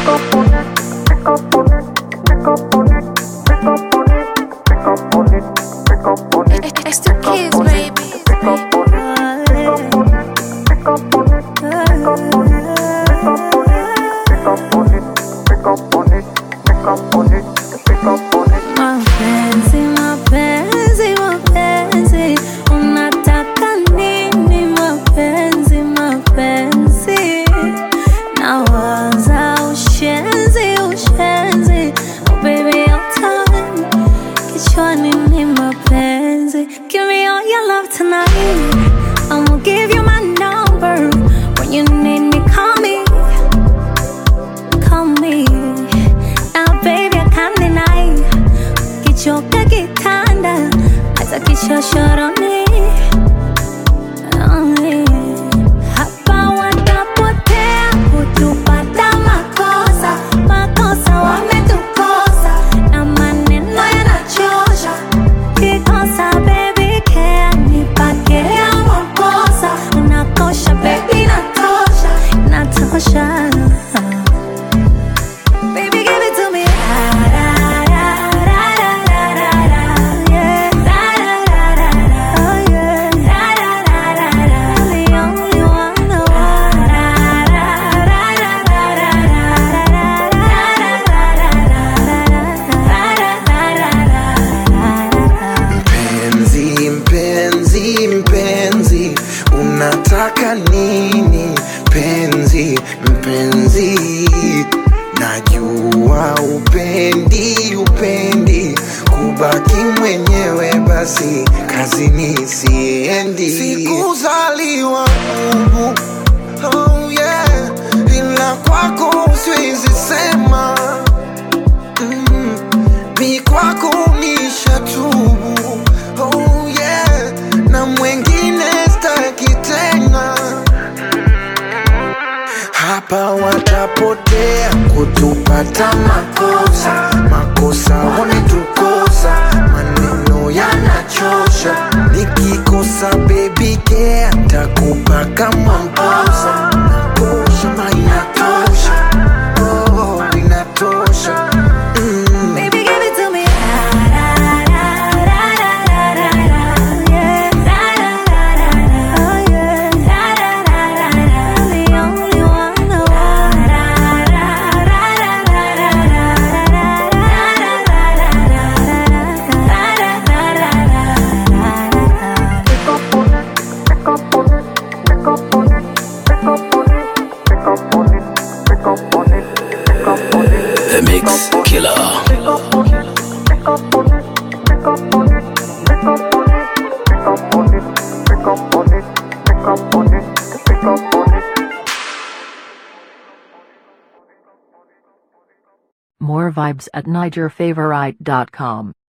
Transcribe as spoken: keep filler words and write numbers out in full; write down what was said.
It's the kids, baby. Mapenzi, mapenzi, mapenzi, unataka nini? Mapenzi, mapenzi, nawaza ushenzi, ushenzi. Oh baby, your time, kichwani ni mapenzi. Give me all your love tonight, I'ma give you my number. When you need me, call me, call me. Now baby, I can't deny, kichoka kitanda, hata kichochoroni. Hapa watapotea kutupata makosa, makosa wametukosa, na maneno yanachosha. Kikosa baby care, nipake ya makosa. Unakosha baby, natosha, natosha. Baby give it to me, da da da da da da da, yeah, da da da da, oh yeah, da da da da da, the only one, the one, da da da da da da da da. Mpenzi, mpenzi, mpenzi, unataka nini? Mpenzi, mpenzi, najua upendi, upendi kubaki mwenyewe, basi kazini siendi. Sikuzaliwa humu, oh yeah, ila kwako siwezi sema. mm, Mi kwako nishatubu, oh yeah, na mwengine staki tena. Hapa watapotea kutupata makosa, makosa wametukosa, maneno yanachosha. Nikikosa baby care, takupa kama mposa. Natosha ma inatosha, oh inatosha. mm. Baby give it to me, da da da da da da da, yeah, da da da da, oh yeah, da da da da, the only one, the one, da da da da da da da, The Mix Killer. More vibes at niger favorite dot com.